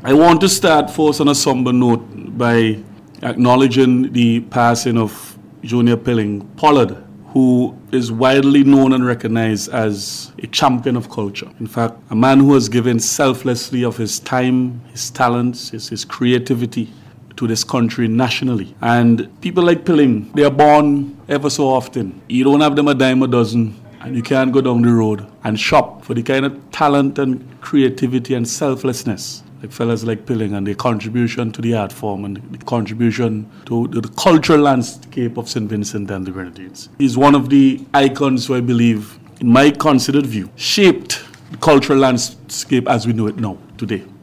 I want to start first on a somber note by acknowledging the passing of Junior Pilling Pollard, who is widely known and recognized as a champion of culture. In fact, a man who has given selflessly of his time, his talents, his creativity to this country nationally. And people like Pilling, they are born ever so often. You don't have them a dime a dozen, and you can't go down the road and shop for the kind of talent and creativity and selflessness like fellas like Pilling and their contribution to the art form and the contribution to the cultural landscape of St. Vincent and the Grenadines. He's one of the icons who I believe, in my considered view, shaped the cultural landscape as we know it now, today.